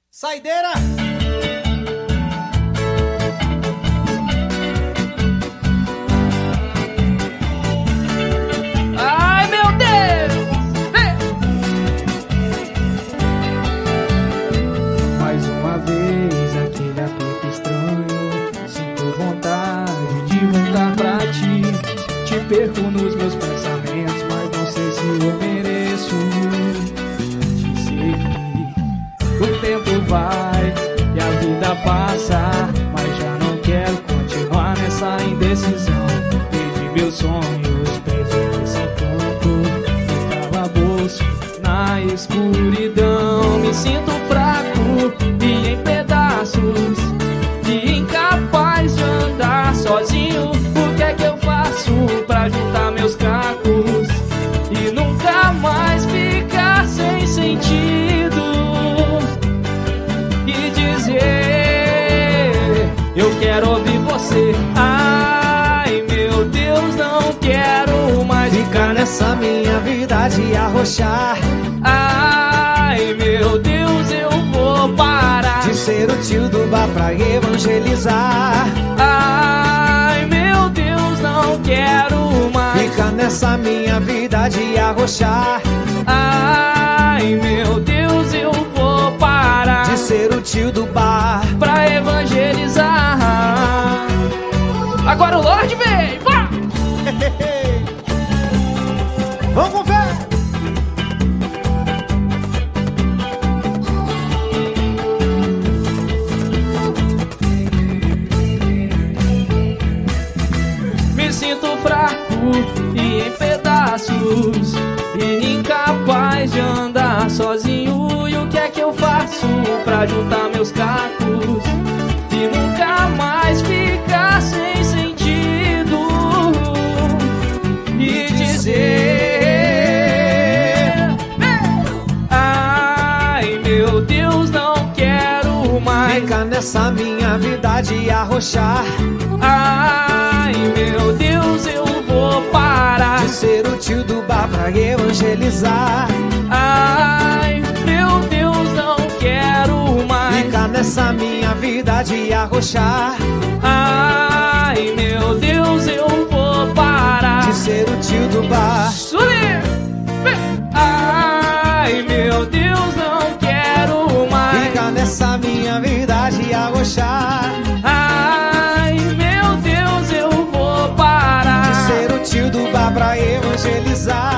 Saideira! Ai, meu Deus! Mais uma vez aquele aperto estranho. Sinto vontade de voltar pra ti. Te perco nos meus pensamentos, mas não sei se eu mereço te seguir. O tempo vai e a vida passa, mas já não quero continuar nessa indecisão. Perdi meus sonhos, perdi esse encanto no calabouço, na escuridão. Me sinto fraco e em pedaços, e incapaz de andar sozinho. O que é que eu faço pra juntar meus cacos e nunca mais ficar sem sentido e dizer: eu quero ouvir você. Ai, meu Deus, não quero mais ficar nessa minha vida de arrochar. Ai, meu Deus, eu vou parar de ser o tio do bar pra evangelizar. Ai, meu Deus, não quero mais ficar nessa minha vida de arrochar. Ai, meu Deus, eu vou parar de ser o tio do bar pra evangelizar. Agora o Lorde vem! Vá! Vamos com fé! Me sinto fraco e em pedaços, e incapaz de andar sozinho. E o que é que eu faço pra juntar meus cacos e nunca mais ficar sem sentido e dizer: ai, meu Deus, não quero mais ficar nessa minha vida de arrochar. Ai, meu Deus, eu vou parar de ser o tio do bar pra evangelizar. Ai, meu Deus, não quero mais ficar nessa minha vida de arrochar. Ai, meu Deus, eu vou parar de ser o tio do bar. Subir! Ai, meu Deus, não quero mais ficar nessa minha vida de arrochar. Ai, meu Deus, eu vou parar de ser o tio do bar pra evangelizar.